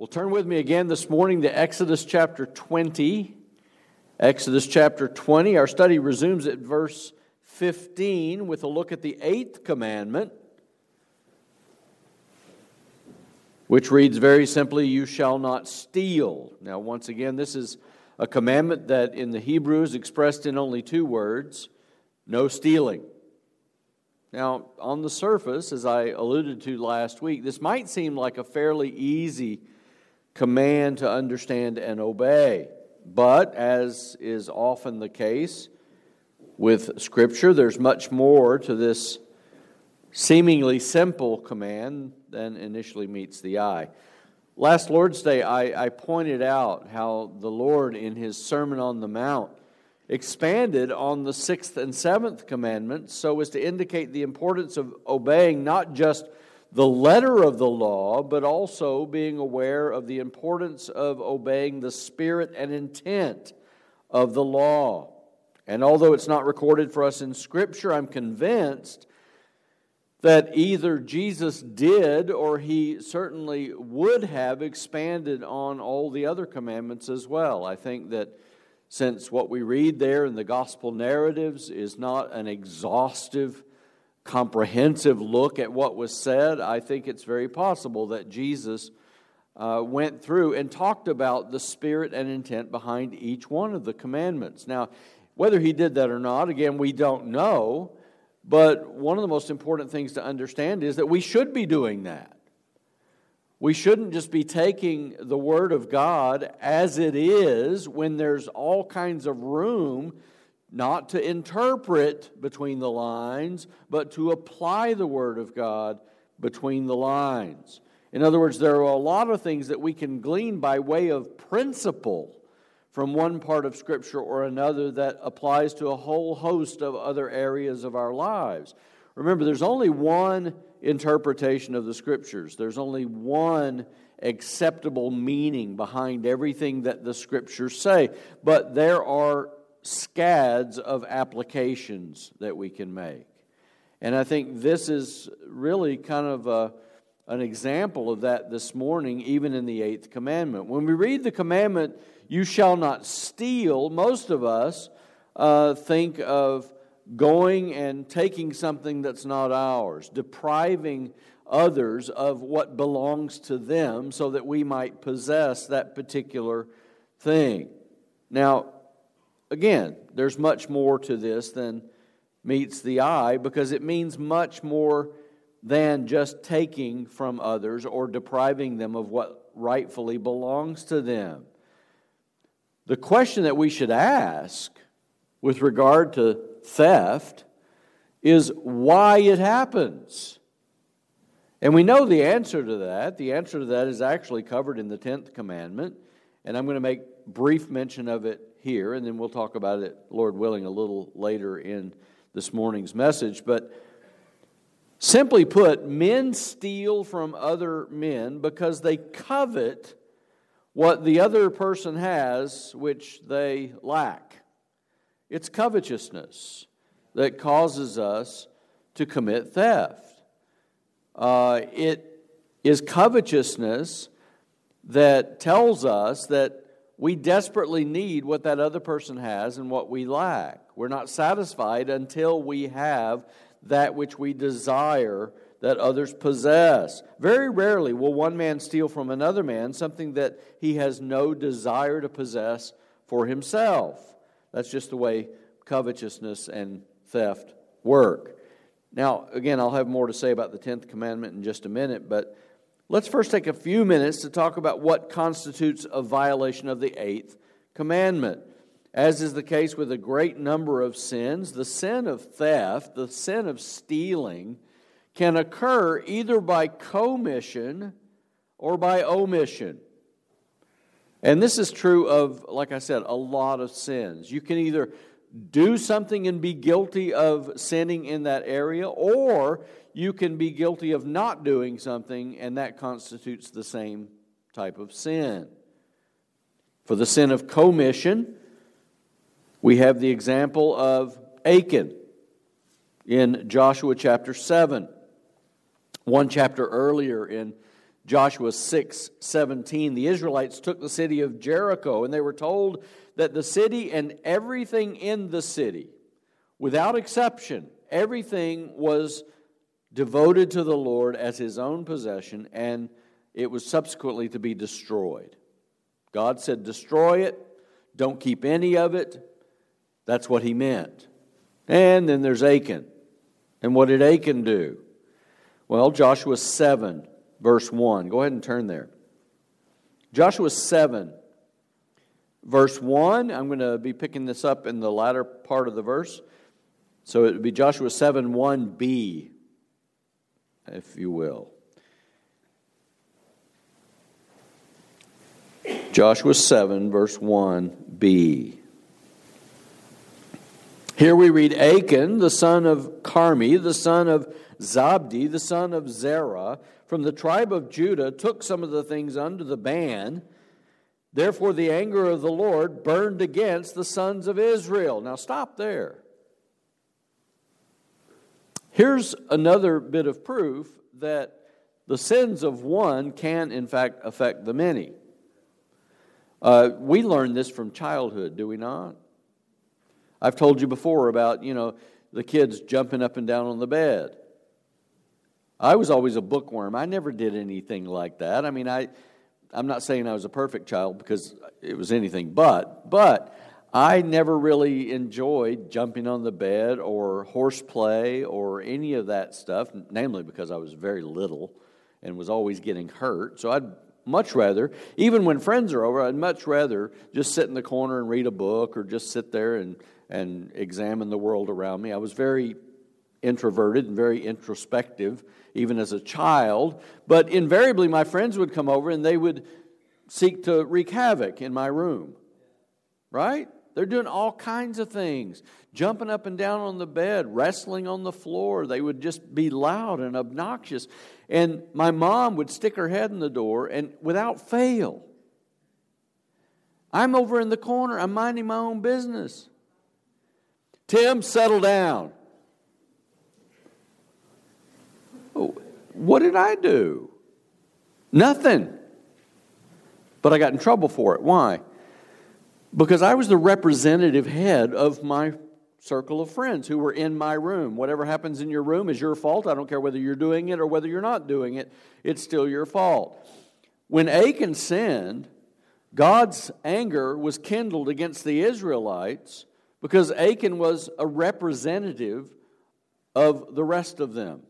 Well, turn with me again this morning to Exodus chapter 20. Exodus chapter 20. Our study resumes at verse 15 with a look at the 8th commandment, which reads very simply, "You shall not steal." Now, once again, this is a commandment that in the Hebrew is expressed in only 2 words, no stealing. Now, on the surface, as I alluded to last week, this might seem like a fairly easy command to understand and obey. But, as is often the case with Scripture, there's much more to this seemingly simple command than initially meets the eye. Last Lord's Day, I pointed out how the Lord, in His Sermon on the Mount, expanded on the 6th and 7th commandments so as to indicate the importance of obeying not just the letter of the law, but also being aware of the importance of obeying the spirit and intent of the law. And although it's not recorded for us in Scripture, I'm convinced that either Jesus did or He certainly would have expanded on all the other commandments as well. I think that since what we read there in the gospel narratives is not an exhaustive, comprehensive look at what was said, I think it's very possible that Jesus went through and talked about the spirit and intent behind each one of the commandments. Now, whether He did that or not, again, we don't know, but one of the most important things to understand is that we should be doing that. We shouldn't just be taking the Word of God as it is when there's all kinds of room not to interpret between the lines, but to apply the Word of God between the lines. In other words, there are a lot of things that we can glean by way of principle from one part of Scripture or another that applies to a whole host of other areas of our lives. Remember, there's only one interpretation of the Scriptures. There's only one acceptable meaning behind everything that the Scriptures say. But there are scads of applications that we can make. And I think this is really kind of an example of that this morning, even in the 8th commandment. When we read the commandment, "You shall not steal," most of us think of going and taking something that's not ours, depriving others of what belongs to them so that we might possess that particular thing. Now, again, there's much more to this than meets the eye because it means much more than just taking from others or depriving them of what rightfully belongs to them. The question that we should ask with regard to theft is why it happens. And we know the answer to that. The answer to that is actually covered in the 10th commandment, and I'm going to make brief mention of it here, and then we'll talk about it, Lord willing, a little later in this morning's message. But simply put, men steal from other men because they covet what the other person has which they lack. It's covetousness that causes us to commit theft. It is covetousness that tells us that we desperately need what that other person has and what we lack. We're not satisfied until we have that which we desire that others possess. Very rarely will one man steal from another man something that he has no desire to possess for himself. That's just the way covetousness and theft work. Now, again, I'll have more to say about the 10th commandment in just a minute, but let's first take a few minutes to talk about what constitutes a violation of the 8th commandment. As is the case with a great number of sins, the sin of theft, the sin of stealing, can occur either by commission or by omission. And this is true of, like I said, a lot of sins. You can either do something and be guilty of sinning in that area, or you can be guilty of not doing something, and that constitutes the same type of sin. For the sin of commission, we have the example of Achan in Joshua chapter 7. One chapter earlier in Joshua 6:17, the Israelites took the city of Jericho, and they were told that the city and everything in the city, without exception, everything was devoted to the Lord as his own possession, and it was subsequently to be destroyed. God said, destroy it, don't keep any of it. That's what he meant. And then there's Achan. And what did Achan do? Well, Joshua 7, verse 1. Go ahead and turn there. Joshua 7, verse 1. I'm going to be picking this up in the latter part of the verse. So it would be Joshua 7, 1b, if you will. Joshua 7, verse 1b. Here we read, Achan, the son of Carmi, the son of Zabdi, the son of Zerah, from the tribe of Judah, took some of the things under the ban. Therefore the anger of the Lord burned against the sons of Israel. Now stop there. Here's another bit of proof that the sins of one can, in fact, affect the many. We learn this from childhood, do we not? I've told you before about, the kids jumping up and down on the bed. I was always a bookworm. I never did anything like that. I mean, I'm not saying I was a perfect child because it was anything but I never really enjoyed jumping on the bed or horseplay or any of that stuff, namely because I was very little and was always getting hurt. So I'd much rather, even when friends are over, I'd much rather just sit in the corner and read a book or just sit there and examine the world around me. I was very introverted and very introspective, even as a child. But invariably, my friends would come over and they would seek to wreak havoc in my room. Right? They're doing all kinds of things. Jumping up and down on the bed, wrestling on the floor. They would just be loud and obnoxious. And my mom would stick her head in the door, and without fail, I'm over in the corner. I'm minding my own business. Tim, settle down. Oh, what did I do? Nothing. But I got in trouble for it. Why? Because I was the representative head of my circle of friends who were in my room. Whatever happens in your room is your fault. I don't care whether you're doing it or whether you're not doing it. It's still your fault. When Achan sinned, God's anger was kindled against the Israelites because Achan was a representative of the rest of them.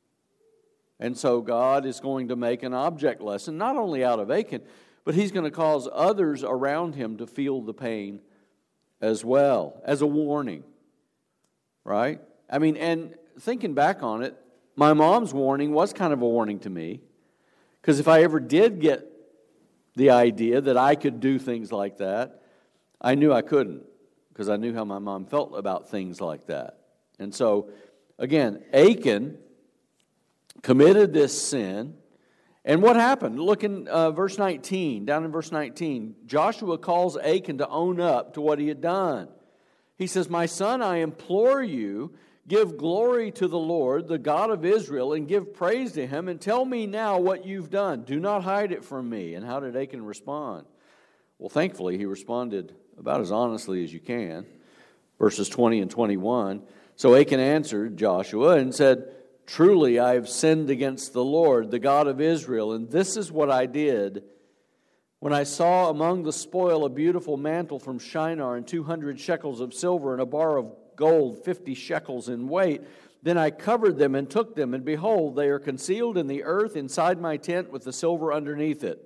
And so God is going to make an object lesson, not only out of Achan, but he's going to cause others around him to feel the pain as well, as a warning. Right? I mean, and thinking back on it, my mom's warning was kind of a warning to me. Because if I ever did get the idea that I could do things like that, I knew I couldn't. Because I knew how my mom felt about things like that. And so, again, Achan committed this sin. And what happened? Look in verse 19, down in verse 19. Joshua calls Achan to own up to what he had done. He says, "My son, I implore you, give glory to the Lord, the God of Israel, and give praise to him, and tell me now what you've done. Do not hide it from me." And how did Achan respond? Well, thankfully, he responded about as honestly as you can. Verses 20 and 21. So Achan answered Joshua and said, "Truly I have sinned against the Lord, the God of Israel, and this is what I did. When I saw among the spoil a beautiful mantle from Shinar and 200 shekels of silver and a bar of gold 50 shekels in weight, then I covered them and took them, and behold, they are concealed in the earth inside my tent with the silver underneath it."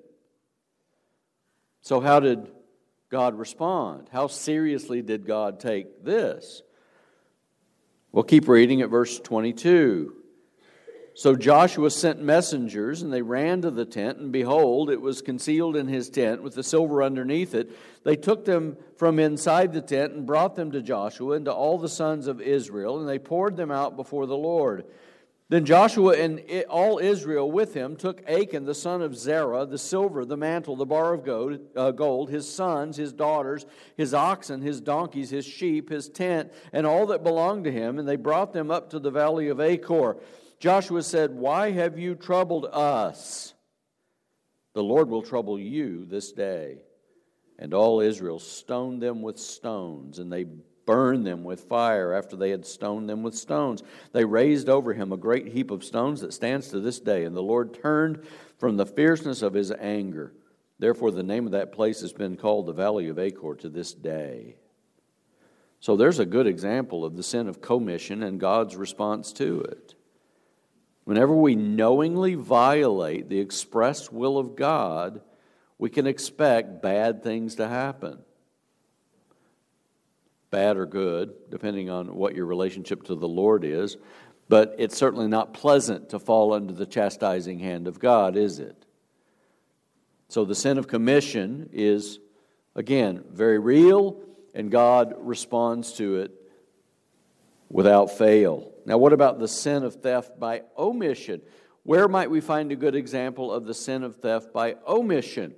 So how did God respond? How seriously did God take this? We'll keep reading at verse 22. So Joshua sent messengers, and they ran to the tent, and behold, it was concealed in his tent with the silver underneath it. They took them from inside the tent and brought them to Joshua and to all the sons of Israel, and they poured them out before the Lord. Then Joshua and all Israel with him took Achan the son of Zerah, the silver, the mantle, the bar of gold, his sons, his daughters, his oxen, his donkeys, his sheep, his tent, and all that belonged to him, and they brought them up to the valley of Achor. Joshua said, "Why have you troubled us? The Lord will trouble you this day. And all Israel stoned them with stones, and they burned them with fire after they had stoned them with stones. They raised over him a great heap of stones that stands to this day. And the Lord turned from the fierceness of his anger. Therefore the name of that place has been called the Valley of Achor to this day. So there's a good example of the sin of commission and God's response to it. Whenever we knowingly violate the expressed will of God, we can expect bad things to happen. Bad or good, depending on what your relationship to the Lord is. But it's certainly not pleasant to fall under the chastising hand of God, is it? So the sin of commission is, again, very real, and God responds to it without fail. Now, what about the sin of theft by omission? Where might we find a good example of the sin of theft by omission?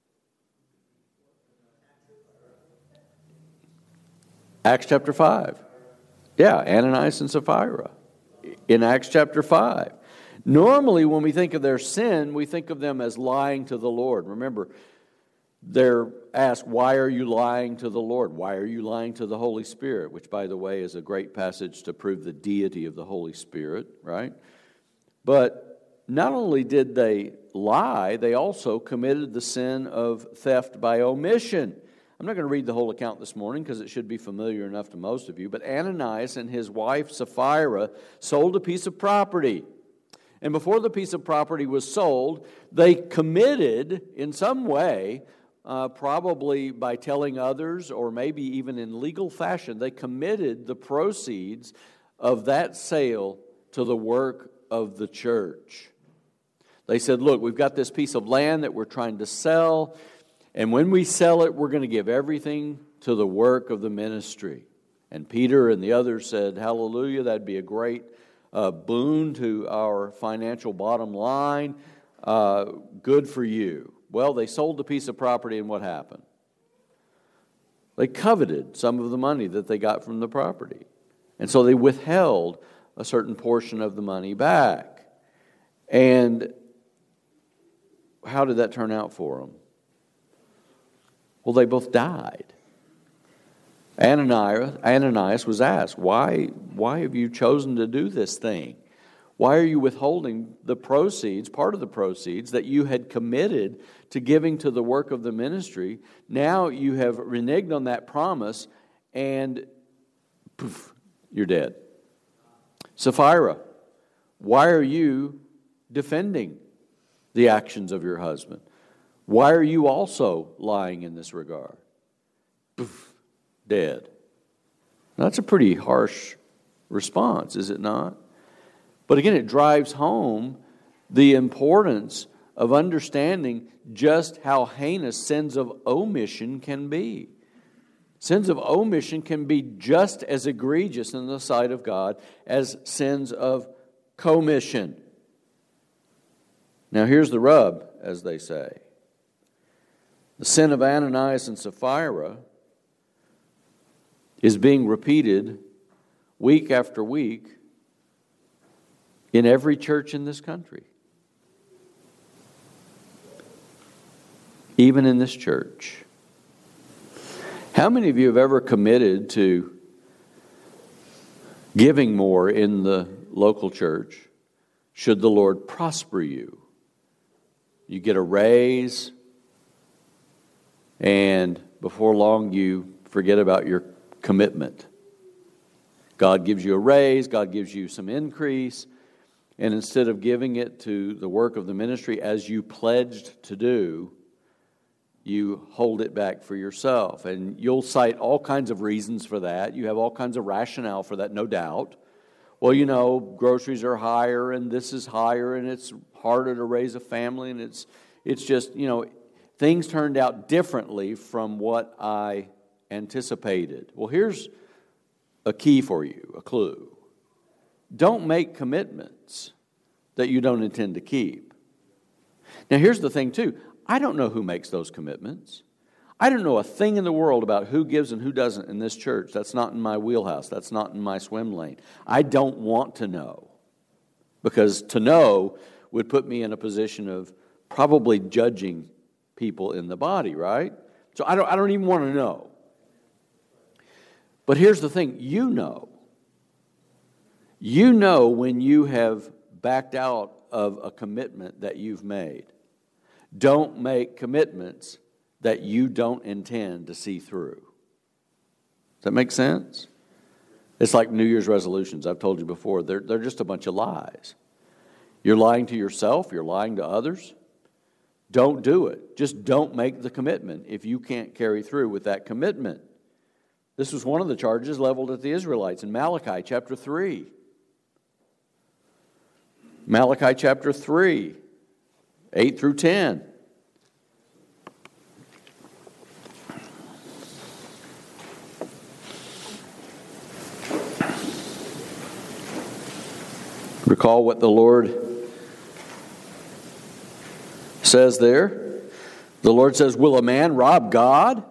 Acts chapter 5. Yeah, Ananias and Sapphira in Acts chapter 5. Normally, when we think of their sin, we think of them as lying to the Lord. Remember, they're asked, why are you lying to the Lord? Why are you lying to the Holy Spirit? Which, by the way, is a great passage to prove the deity of the Holy Spirit, right? But not only did they lie, they also committed the sin of theft by omission. I'm not going to read the whole account this morning because it should be familiar enough to most of you, but Ananias and his wife Sapphira sold a piece of property. And before the piece of property was sold, they committed in some way, probably by telling others or maybe even in legal fashion, they committed the proceeds of that sale to the work of the church. They said, look, we've got this piece of land that we're trying to sell, and when we sell it, we're going to give everything to the work of the ministry. And Peter and the others said, hallelujah, that'd be a great boon to our financial bottom line. Good for you. Well, they sold the piece of property, and what happened? They coveted some of the money that they got from the property. And so they withheld a certain portion of the money back. And how did that turn out for them? Well, they both died. Ananias was asked, why have you chosen to do this thing? Why are you withholding the proceeds, part of the proceeds, that you had committed to giving to the work of the ministry? Now you have reneged on that promise, and poof, you're dead. Sapphira, why are you defending the actions of your husband? Why are you also lying in this regard? Poof, dead. Now, that's a pretty harsh response, is it not? But again, it drives home the importance of understanding just how heinous sins of omission can be. Sins of omission can be just as egregious in the sight of God as sins of commission. Now, here's the rub, as they say. The sin of Ananias and Sapphira is being repeated week after week in every church in this country. Even in this church. How many of you have ever committed to giving more in the local church should the Lord prosper you? You get a raise, and before long you forget about your commitment. God gives you a raise, God gives you some increase, and instead of giving it to the work of the ministry as you pledged to do, you hold it back for yourself. And you'll cite all kinds of reasons for that. You have all kinds of rationale for that, no doubt. Well, you know, groceries are higher, and this is higher, and it's harder to raise a family, and it's just, you know, things turned out differently from what I anticipated. Well, here's a key for you, a clue. Don't make commitments that you don't intend to keep. Now, here's the thing, too. I don't know who makes those commitments. I don't know a thing in the world about who gives and who doesn't in this church. That's not in my wheelhouse. That's not in my swim lane. I don't want to know, because to know would put me in a position of probably judging people in the body, right? So I don't even want to know. But here's the thing, you know. You know when you have backed out of a commitment that you've made. Don't make commitments that you don't intend to see through. Does that make sense? It's like New Year's resolutions. I've told you before, they're just a bunch of lies. You're lying to yourself, you're lying to others. Don't do it. Just don't make the commitment if you can't carry through with that commitment. This was one of the charges leveled at the Israelites in Malachi chapter 3. Malachi chapter 3, 8 through 10. Recall what the Lord says there. The Lord says, "Will a man rob God?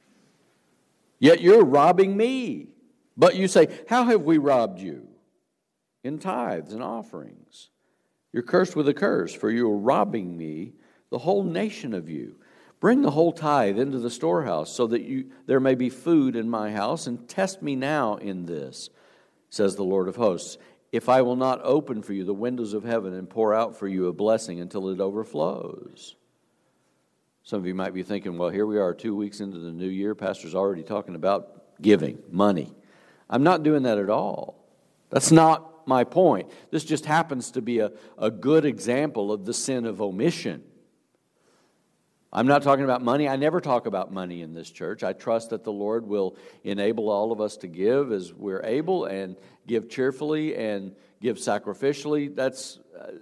Yet you're robbing me." But you say, "How have we robbed you?" "In tithes and offerings. You're cursed with a curse, for you are robbing me, the whole nation of you. Bring the whole tithe into the storehouse, so that there may be food in my house, and test me now in this, says the Lord of hosts, if I will not open for you the windows of heaven and pour out for you a blessing until it overflows." Some of you might be thinking, well, here we are 2 weeks into the new year. Pastor's already talking about giving, money. I'm not doing that at all. That's not my point. This just happens to be a good example of the sin of omission. I'm not talking about money. I never talk about money in this church. I trust that the Lord will enable all of us to give as we're able, and give cheerfully and give sacrificially. That's,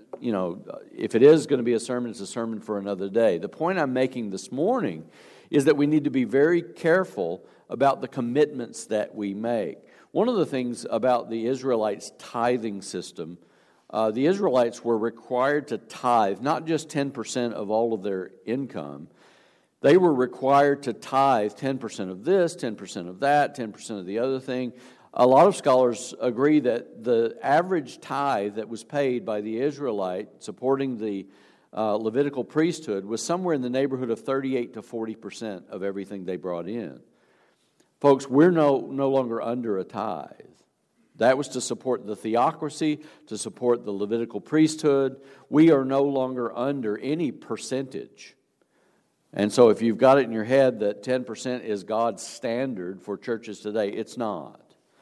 if it is going to be a sermon, it's a sermon for another day. The point I'm making this morning is that we need to be very careful about the commitments that we make. One of the things about the Israelites' tithing system, the Israelites were required to tithe, not just 10% of all of their income. They were required to tithe 10% of this, 10% of that, 10% of the other thing. A lot of scholars agree that the average tithe that was paid by the Israelite supporting the Levitical priesthood was somewhere in the neighborhood of 38 to 40% of everything they brought in. Folks, we're no longer under a tithe. That was to support the theocracy, to support the Levitical priesthood. We are no longer under any percentage. And so if you've got it in your head that 10% is God's standard for churches today, it's not.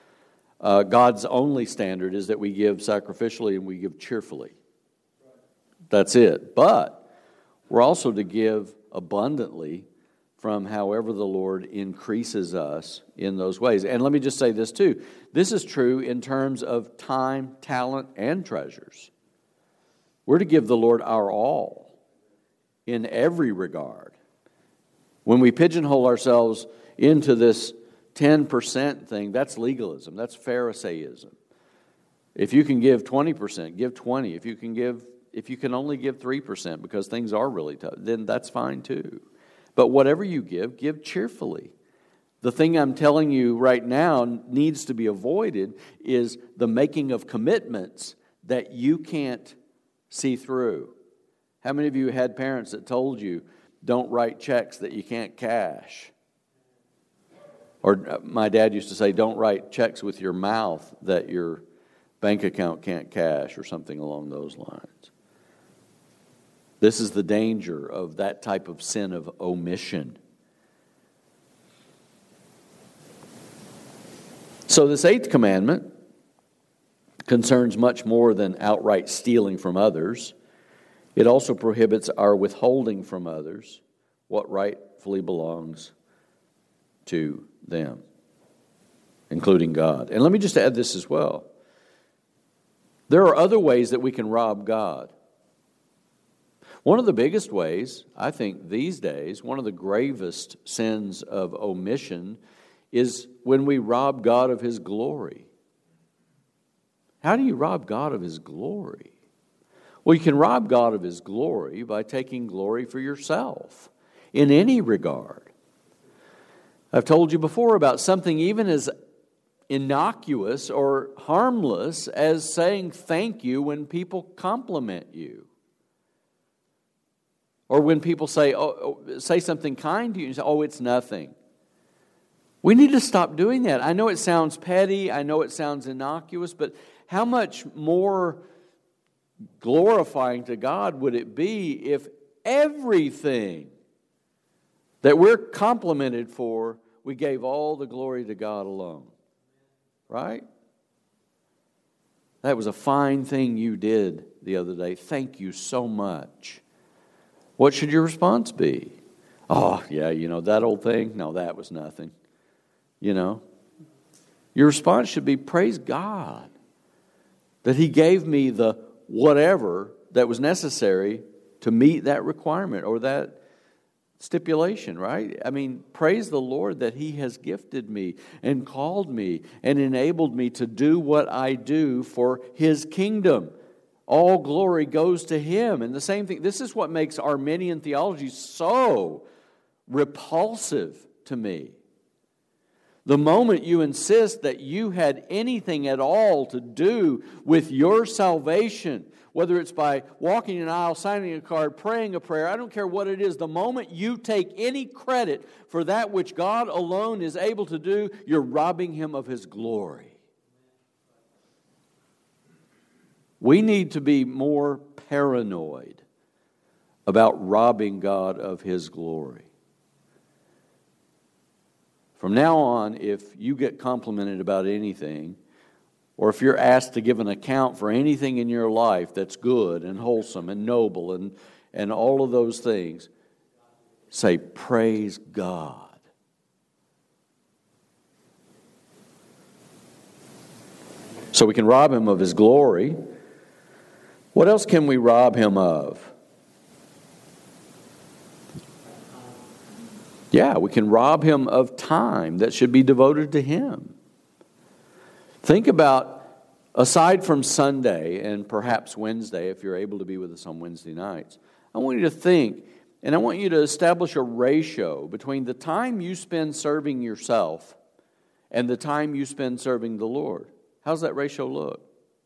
God's only standard is that we give sacrificially and we give cheerfully. That's it. But we're also to give abundantly from however the Lord increases us in those ways. And let me just say this too. This is true in terms of time, talent, and treasures. We're to give the Lord our all in every regard. When we pigeonhole ourselves into this 10% thing, that's legalism. That's Pharisaism. If you can give 20%, give 20. If you can only give 3% because things are really tough, then that's fine too. But whatever you give cheerfully. The thing I'm telling you right now needs to be avoided is the making of commitments that you can't see through. How many of you had parents that told you, don't write checks that you can't cash? Or my dad used to say, don't write checks with your mouth that your bank account can't cash, or something along those lines. This is the danger of that type of sin of omission. So this eighth commandment concerns much more than outright stealing from others. It also prohibits our withholding from others what rightfully belongs to them, including God. And let me just add this as well. There are other ways that we can rob God. One of the biggest ways, I think these days, one of the gravest sins of omission is when we rob God of His glory. How do you rob God of His glory? Well, you can rob God of His glory by taking glory for yourself in any regard. I've told you before about something even as innocuous or harmless as saying thank you when people compliment you. Or when people say something kind to you, you say, oh, it's nothing. We need to stop doing that. I know it sounds petty, I know it sounds innocuous, but how much more glorifying to God would it be if everything that we're complimented for, we gave all the glory to God alone? Right? That was a fine thing you did the other day. Thank you so much. What should your response be? Oh, yeah, that old thing? No, that was nothing. Your response should be, praise God that He gave me the whatever that was necessary to meet that requirement or that stipulation, right? I mean, praise the Lord that He has gifted me and called me and enabled me to do what I do for His kingdom. All glory goes to Him. And the same thing, this is what makes Arminian theology so repulsive to me. The moment you insist that you had anything at all to do with your salvation, whether it's by walking an aisle, signing a card, praying a prayer, I don't care what it is, the moment you take any credit for that which God alone is able to do, you're robbing Him of His glory. We need to be more paranoid about robbing God of His glory. From now on, if you get complimented about anything, or if you're asked to give an account for anything in your life that's good and wholesome and noble and all of those things, say, praise God. So we can rob Him of His glory. What else can we rob Him of? Yeah, we can rob Him of time that should be devoted to Him. Think about, aside from Sunday and perhaps Wednesday, if you're able to be with us on Wednesday nights, I want you to think, and I want you to establish a ratio between the time you spend serving yourself and the time you spend serving the Lord. How's that ratio look?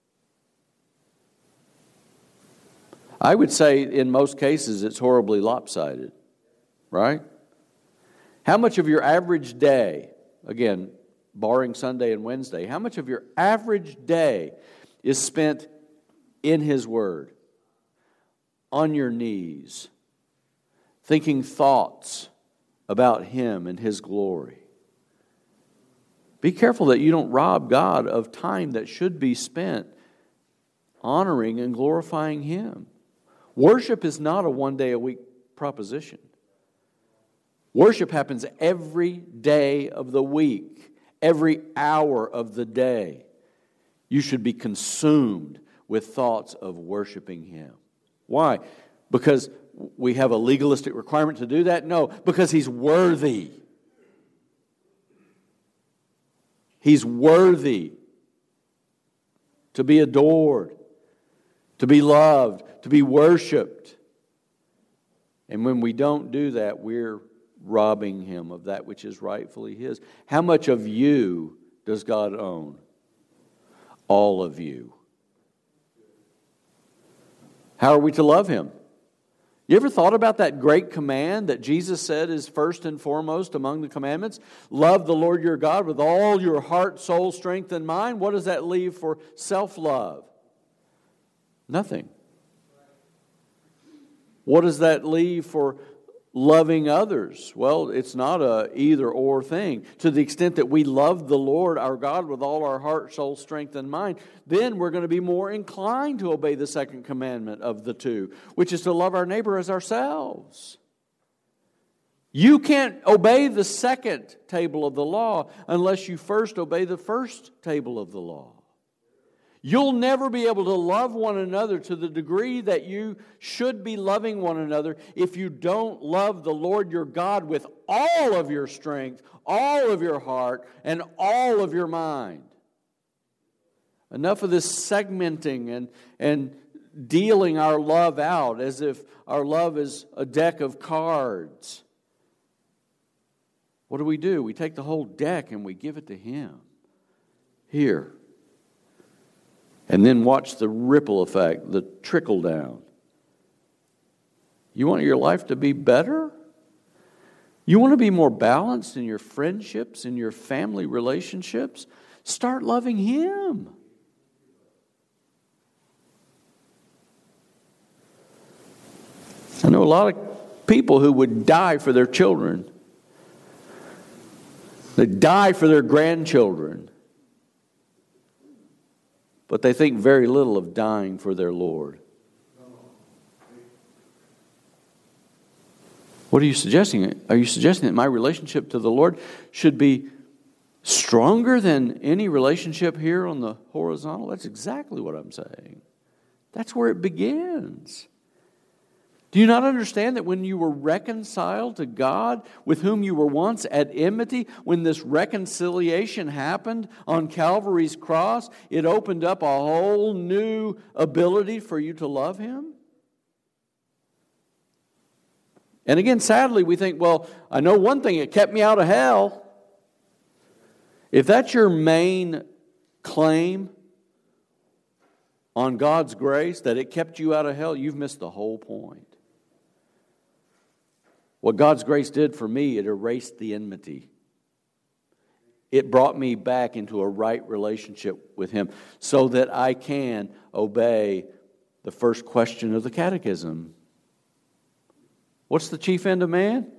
I would say in most cases it's horribly lopsided, right? How much of your average day, again, barring Sunday and Wednesday, how much of your average day is spent in His Word, on your knees, thinking thoughts about Him and His glory? Be careful that you don't rob God of time that should be spent honoring and glorifying Him. Worship is not a one-day-a-week proposition. Worship happens every day of the week, every hour of the day. You should be consumed with thoughts of worshiping Him. Why? Because we have a legalistic requirement to do that? No, because He's worthy. He's worthy to be adored, to be loved, to be worshiped. And when we don't do that, we're robbing Him of that which is rightfully His. How much of you does God own? All of you. How are we to love Him? You ever thought about that great command that Jesus said is first and foremost among the commandments? Love the Lord your God with all your heart, soul, strength, and mind. What does that leave for self-love? Nothing. What does that leave for loving others? Well, it's not a either-or thing. To the extent that we love the Lord our God with all our heart, soul, strength, and mind, then we're going to be more inclined to obey the second commandment of the two, which is to love our neighbor as ourselves. You can't obey the second table of the law unless you first obey the first table of the law. You'll never be able to love one another to the degree that you should be loving one another if you don't love the Lord your God with all of your strength, all of your heart, and all of your mind. Enough of this segmenting and dealing our love out as if our love is a deck of cards. What do? We take the whole deck and we give it to Him. Here. And then watch the ripple effect, the trickle down. You want your life to be better? You want to be more balanced in your friendships, in your family relationships? Start loving Him. I know a lot of people who would die for their children. They die for their grandchildren. But they think very little of dying for their Lord. What are you suggesting? Are you suggesting that my relationship to the Lord should be stronger than any relationship here on the horizontal? That's exactly what I'm saying. That's where it begins. Do you not understand that when you were reconciled to God, with whom you were once at enmity, when this reconciliation happened on Calvary's cross, it opened up a whole new ability for you to love Him? And again, sadly, we think, well, I know one thing, it kept me out of hell. If that's your main claim on God's grace, that it kept you out of hell, you've missed the whole point. What God's grace did for me, it erased the enmity. It brought me back into a right relationship with Him so that I can obey the first question of the catechism. What's the chief end of man?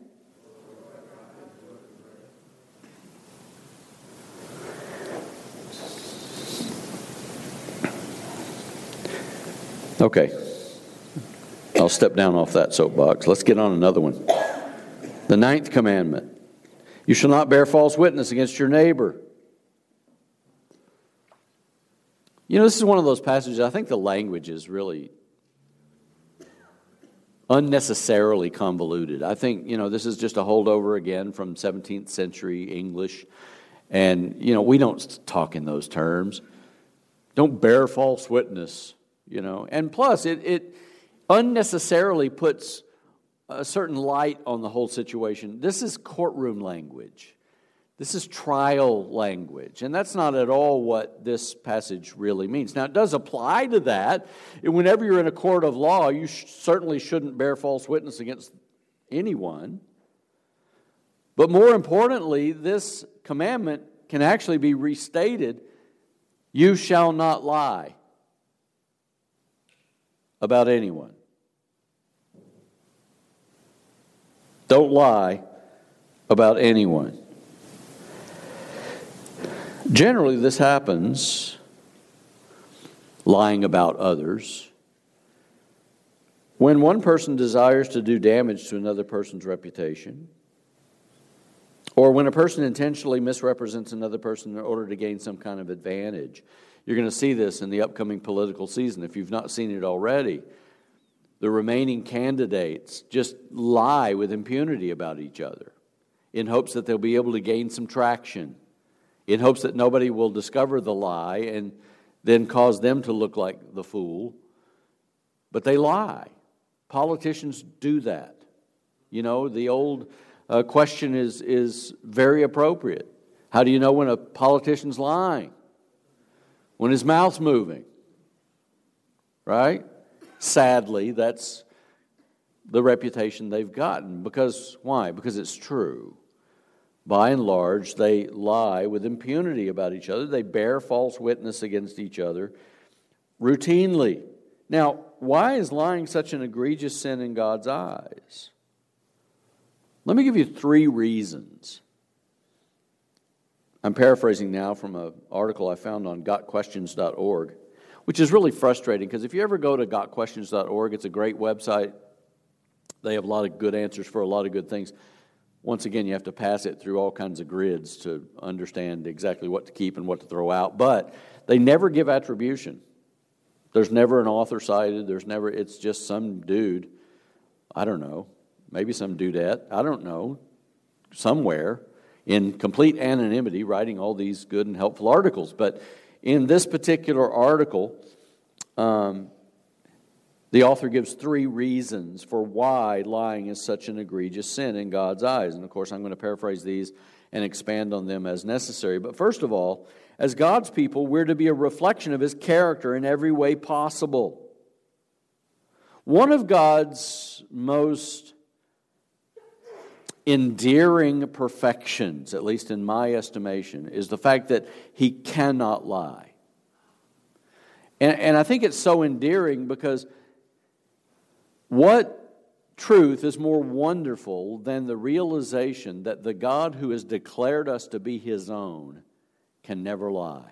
Okay. I'll step down off that soapbox. Let's get on another one. The 9th commandment. You shall not bear false witness against your neighbor. You know, this is one of those passages, I think the language is really unnecessarily convoluted. I think, this is just a holdover again from 17th century English. And, we don't talk in those terms. Don't bear false witness, And plus, it unnecessarily puts a certain light on the whole situation. This is courtroom language. This is trial language. And that's not at all what this passage really means. Now, it does apply to that. Whenever you're in a court of law, you certainly shouldn't bear false witness against anyone. But more importantly, this commandment can actually be restated. You shall not lie about anyone. Don't lie about anyone. Generally, this happens, lying about others, when one person desires to do damage to another person's reputation, or when a person intentionally misrepresents another person in order to gain some kind of advantage. You're going to see this in the upcoming political season if you've not seen it already. The remaining candidates just lie with impunity about each other in hopes that they'll be able to gain some traction, in hopes that nobody will discover the lie and then cause them to look like the fool. But they lie. Politicians do that. The old question is very appropriate. How do you know when a politician's lying? When his mouth's moving. Right? Sadly, that's the reputation they've gotten. Because, why? Because it's true. By and large, they lie with impunity about each other. They bear false witness against each other routinely. Now, why is lying such an egregious sin in God's eyes? Let me give you 3 reasons. I'm paraphrasing now from an article I found on gotquestions.org, which is really frustrating because if you ever go to gotquestions.org, it's a great website. They have a lot of good answers for a lot of good things. Once again, you have to pass it through all kinds of grids to understand exactly what to keep and what to throw out. But they never give attribution. There's never an author cited. It's just some dude, I don't know, maybe some dudette, I don't know, somewhere in complete anonymity writing all these good and helpful articles. But in this particular article, the author gives 3 reasons for why lying is such an egregious sin in God's eyes. And of course, I'm going to paraphrase these and expand on them as necessary. But first of all, as God's people, we're to be a reflection of His character in every way possible. One of God's most endearing perfections, at least in my estimation, is the fact that He cannot lie. And I think it's so endearing because what truth is more wonderful than the realization that the God who has declared us to be His own can never lie?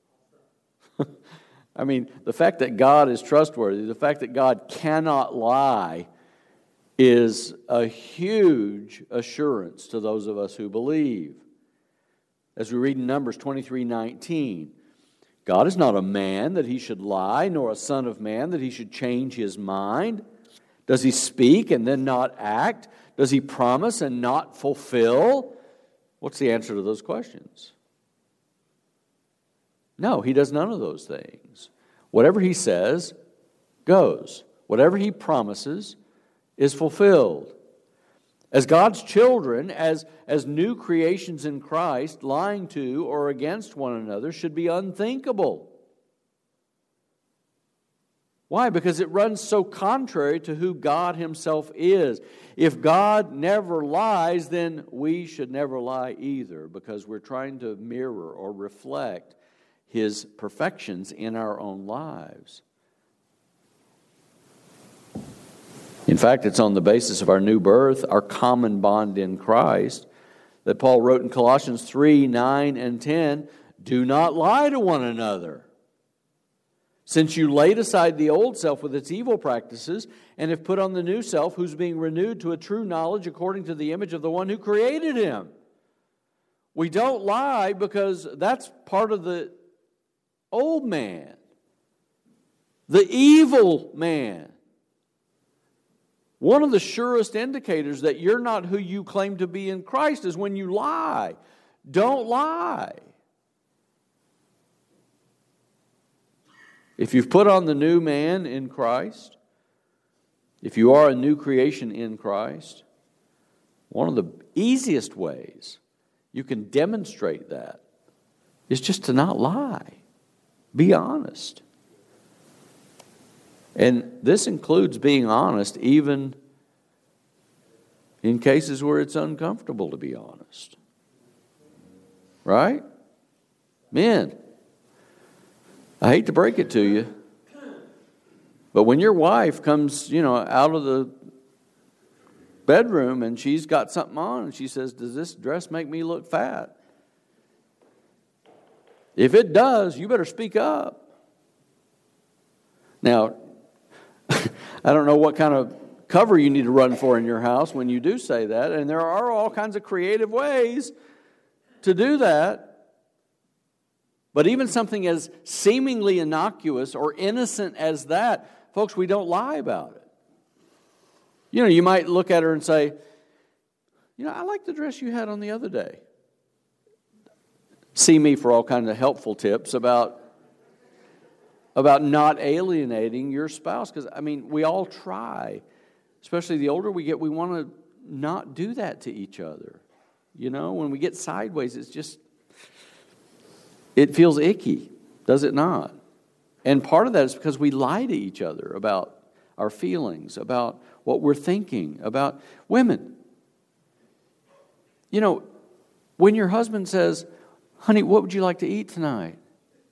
I mean, the fact that God is trustworthy, the fact that God cannot lie is a huge assurance to those of us who believe. As we read in Numbers 23:19, God is not a man that He should lie, nor a son of man that He should change His mind. Does He speak and then not act? Does He promise and not fulfill? What's the answer to those questions? No, He does none of those things. Whatever He says goes. Whatever He promises is fulfilled. As God's children, as new creations in Christ, lying to or against one another should be unthinkable. Why? Because it runs so contrary to who God Himself is. If God never lies, then we should never lie either, because we're trying to mirror or reflect His perfections in our own lives. In fact, it's on the basis of our new birth, our common bond in Christ, that Paul wrote in Colossians 3:9 and 10, "Do not lie to one another, since you laid aside the old self with its evil practices and have put on the new self, who's being renewed to a true knowledge according to the image of the one who created him." We don't lie because that's part of the old man, the evil man. One of the surest indicators that you're not who you claim to be in Christ is when you lie. Don't lie. If you've put on the new man in Christ, if you are a new creation in Christ, one of the easiest ways you can demonstrate that is just to not lie. Be honest. And this includes being honest even in cases where it's uncomfortable to be honest. Right? Men, I hate to break it to you, but when your wife comes, out of the bedroom and she's got something on and she says, "Does this dress make me look fat?" If it does, you better speak up. Now, I don't know what kind of cover you need to run for in your house when you do say that, and there are all kinds of creative ways to do that. But even something as seemingly innocuous or innocent as that, folks, we don't lie about it. You might look at her and say, "I like the dress you had on the other day." See me for all kinds of helpful tips about not alienating your spouse. Because, we all try, especially the older we get, we want to not do that to each other. When we get sideways, it feels icky, does it not? And part of that is because we lie to each other about our feelings, about what we're thinking, about women. When your husband says, "Honey, what would you like to eat tonight?"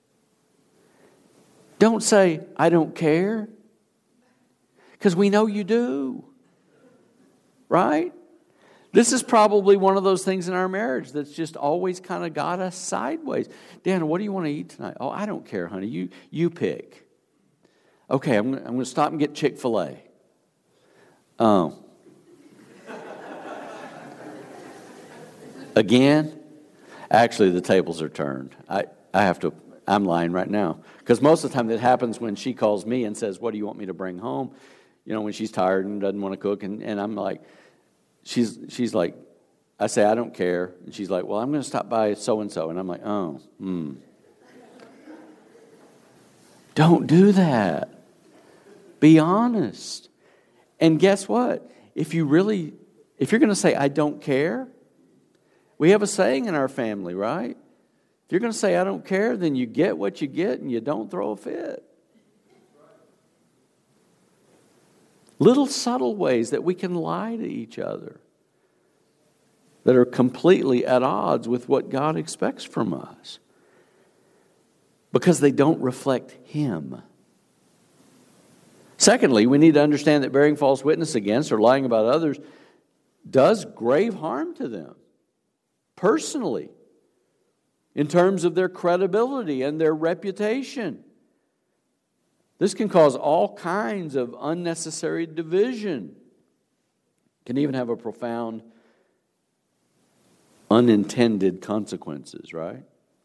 Don't say, "I don't care," because we know you do. Right? This is probably one of those things in our marriage that's just always kind of got us sideways. "Dan, what do you want to eat tonight?" "Oh, I don't care, honey. You pick." "Okay, I'm going to stop and get Chick-fil-A." "Oh." Again? Actually, the tables are turned. I'm lying right now. Because most of the time that happens when she calls me and says, "What do you want me to bring home?" When she's tired and doesn't want to cook. And I'm like, she's like, I say, "I don't care." And she's like, "Well, I'm going to stop by so-and-so." And I'm like, Don't do that. Be honest. And guess what? If you're going to say, "I don't care," we have a saying in our family, right? If you're going to say, "I don't care," then you get what you get and you don't throw a fit. Little subtle ways that we can lie to each other that are completely at odds with what God expects from us because they don't reflect Him. Secondly, we need to understand that bearing false witness against or lying about others does grave harm to them personally in terms of their credibility and their reputation. This can cause all kinds of unnecessary division. It can even have a profound unintended consequences, right?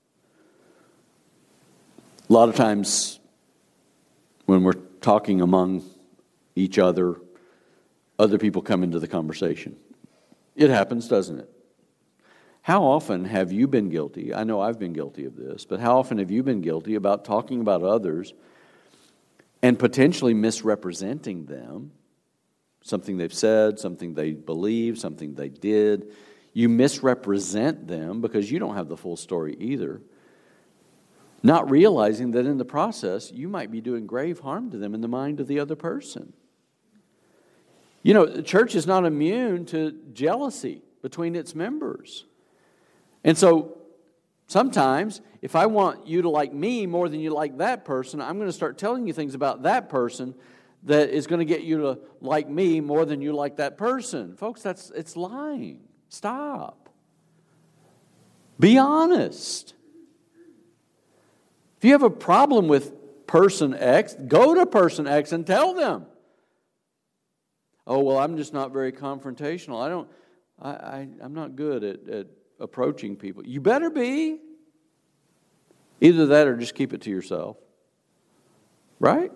A lot of times when we're talking among each other people come into the conversation. It happens, doesn't it? How often have you been guilty? I know I've been guilty of this, but how often have you been guilty about talking about others and potentially misrepresenting them? Something they've said, something they believe, something they did. You misrepresent them because you don't have the full story either. Not realizing that in the process, you might be doing grave harm to them in the mind of the other person. You know, the church is not immune to jealousy between its members. And so sometimes, if I want you to like me more than you like that person, I'm going to start telling you things about that person that is going to get you to like me more than you like that person. Folks, it's lying. Stop. Be honest. If you have a problem with person X, go to person X and tell them. Oh, well, I'm just not very confrontational. I'm not good at approaching people. You better be. Either that or just keep it to yourself. Right?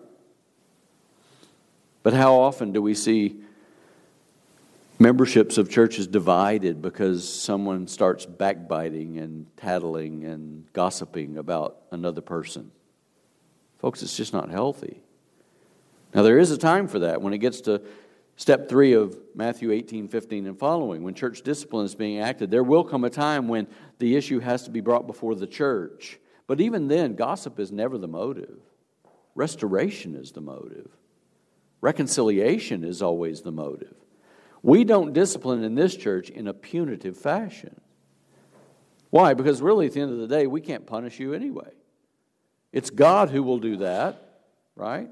But how often do we see memberships of churches divided because someone starts backbiting and tattling and gossiping about another person? Folks, it's just not healthy. Now, there is a time for that when it gets to step 3 of Matthew 18:15 and following. When church discipline is being acted, there will come a time when the issue has to be brought before the church. But even then, gossip is never the motive. Restoration is the motive. Reconciliation is always the motive. We don't discipline in this church in a punitive fashion. Why? Because really, at the end of the day, we can't punish you anyway. It's God who will do that, right?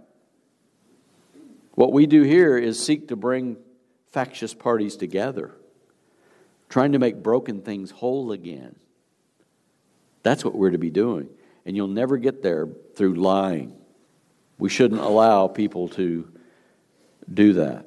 What we do here is seek to bring factious parties together, trying to make broken things whole again. That's what we're to be doing. And you'll never get there through lying. We shouldn't allow people to do that.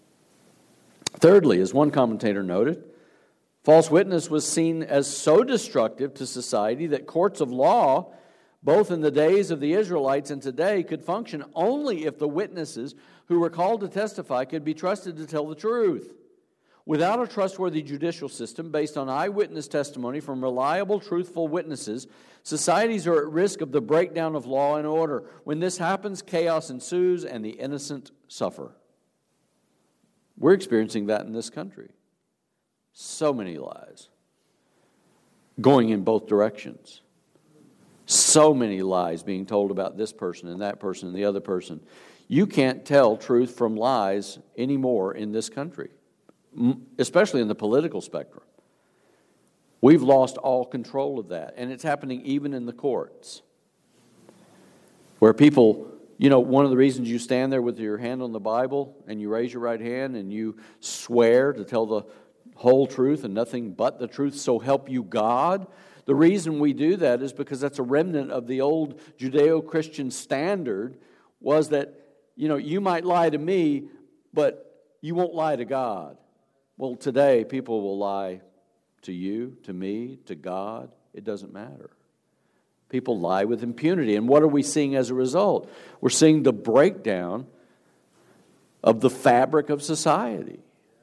Thirdly, as one commentator noted, false witness was seen as so destructive to society that courts of law, both in the days of the Israelites and today, could function only if the witnesses who were called to testify could be trusted to tell the truth. Without a trustworthy judicial system based on eyewitness testimony from reliable, truthful witnesses, societies are at risk of the breakdown of law and order. When this happens, chaos ensues and the innocent suffer. We're experiencing that in this country. So many lies going in both directions. So many lies being told about this person and that person and the other person. You can't tell truth from lies anymore in this country, especially in the political spectrum. We've lost all control of that, and it's happening even in the courts, where people, you know, one of the reasons you stand there with your hand on the Bible and you raise your right hand and you swear to tell the whole truth and nothing but the truth, so help you God. The reason we do that is because that's a remnant of the old Judeo-Christian standard, was that, you know, you might lie to me, but you won't lie to God. Well, today people will lie to you, to me, to God. It doesn't matter. People lie with impunity. And what are we seeing as a result? We're seeing the breakdown of the fabric of society.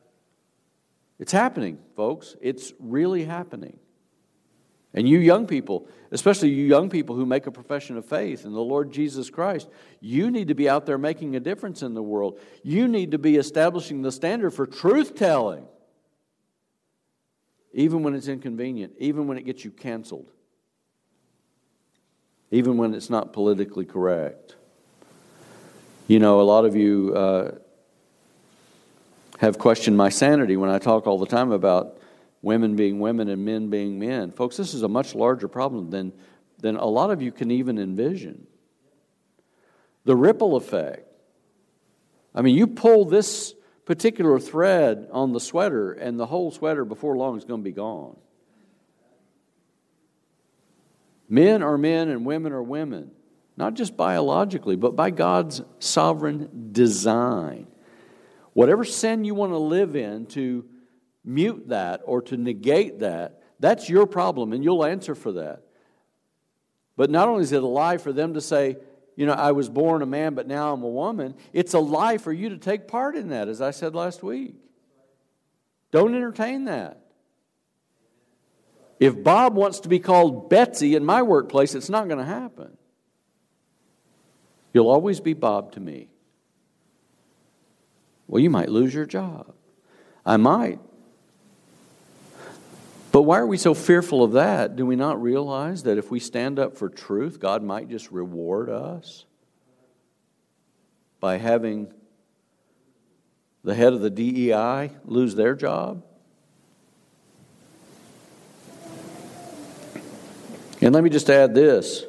It's happening, folks. It's really happening. And you young people, especially you young people who make a profession of faith in the Lord Jesus Christ, you need to be out there making a difference in the world. You need to be establishing the standard for truth-telling, even when it's inconvenient, even when it gets you canceled, even when it's not politically correct. You know, a lot of you have questioned my sanity when I talk all the time about women being women and men being men. Folks, this is a much larger problem than a lot of you can even envision. The ripple effect. I mean, you pull this particular thread on the sweater, and the whole sweater before long is going to be gone. Men are men and women are women, not just biologically, but by God's sovereign design. Whatever sin you want to live in to mute that or to negate that, that's your problem, and you'll answer for that. But not only is it a lie for them to say, I was born a man, but now I'm a woman. It's a lie for you to take part in that, as I said last week. Don't entertain that. If Bob wants to be called Betsy in my workplace, it's not going to happen. You'll always be Bob to me. Well, you might lose your job. I might. But why are we so fearful of that? Do we not realize that if we stand up for truth, God might just reward us by having the head of the DEI lose their job? And let me just add this.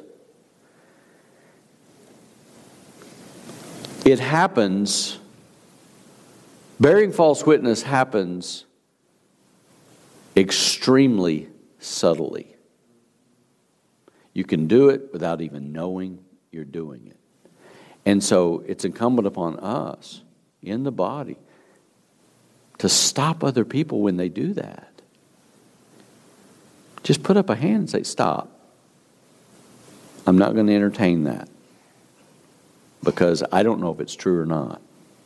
It happens, bearing false witness happens extremely subtly. You can do it without even knowing you're doing it. And so it's incumbent upon us in the body to stop other people when they do that. Just put up a hand and say, stop. I'm not going to entertain that because I don't know if it's true or not.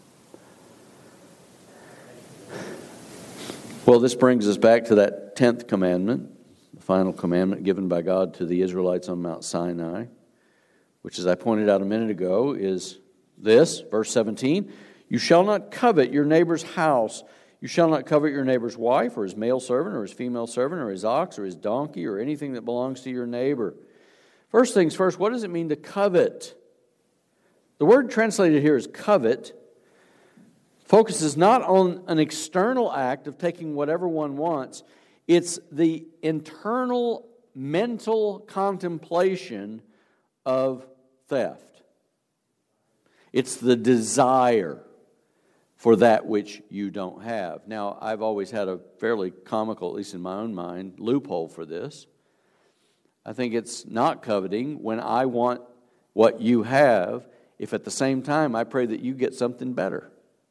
Well, this brings us back to that 10th commandment, the final commandment given by God to the Israelites on Mount Sinai, which, as I pointed out a minute ago, is this, verse 17, you shall not covet your neighbor's house. You shall not covet your neighbor's wife or his male servant or his female servant or his ox or his donkey or anything that belongs to your neighbor. First things first, what does it mean to covet? The word translated here as covet focuses not on an external act of taking whatever one wants. It's the internal mental contemplation of theft. It's the desire for that which you don't have. Now, I've always had a fairly comical, at least in my own mind, loophole for this. I think it's not coveting when I want what you have, if at the same time I pray that you get something better.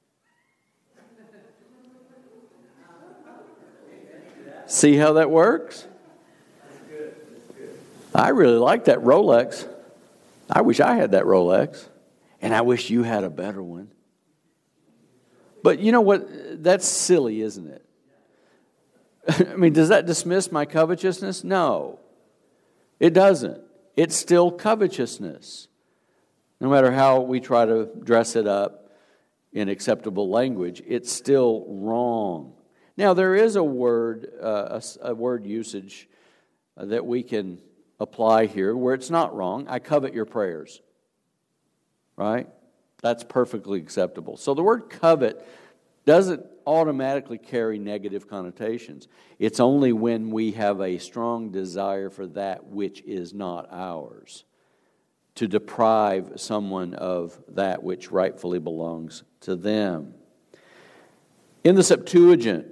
See how that works? I really like that Rolex. I wish I had that Rolex. And I wish you had a better one. But you know what? That's silly, isn't it? I mean, does that dismiss my covetousness? No. It doesn't. It's still covetousness. No matter how we try to dress it up in acceptable language, it's still wrong. Now, there is a word usage that we can apply here where it's not wrong. I covet your prayers. Right? That's perfectly acceptable. So the word covet doesn't automatically carry negative connotations. It's only when we have a strong desire for that which is not ours, to deprive someone of that which rightfully belongs to them. In the Septuagint,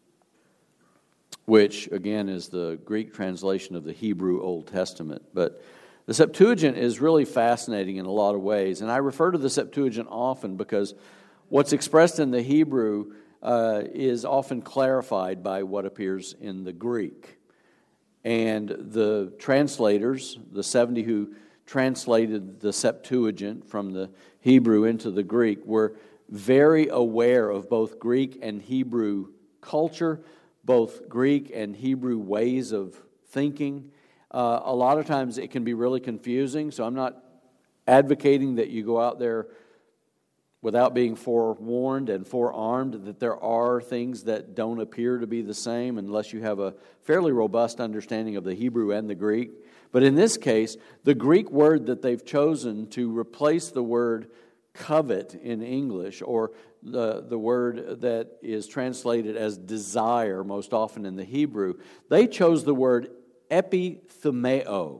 which again is the Greek translation of the Hebrew Old Testament, but the Septuagint is really fascinating in a lot of ways, and I refer to the Septuagint often because what's expressed in the Hebrew is often clarified by what appears in the Greek. And the translators, the 70 who translated the Septuagint from the Hebrew into the Greek, were very aware of both Greek and Hebrew culture, both Greek and Hebrew ways of thinking. A lot of times it can be really confusing, so I'm not advocating that you go out there without being forewarned and forearmed that there are things that don't appear to be the same unless you have a fairly robust understanding of the Hebrew and the Greek. But in this case, the Greek word that they've chosen to replace the word covet in English, or the word that is translated as desire most often in the Hebrew, they chose the word epithumeo.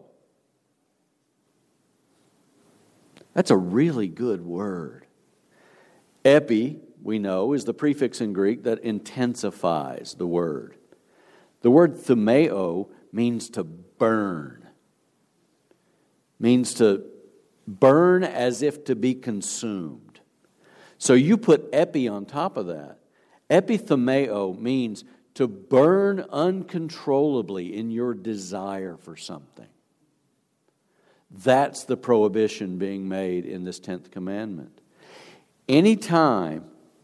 That's a really good word. Epi, we know, is the prefix in Greek that intensifies the word. The word thumeo means to burn. Means to burn as if to be consumed. So you put epi on top of that. Epithumeo means to burn uncontrollably in your desire for something. That's the prohibition being made in this 10th commandment. Anytime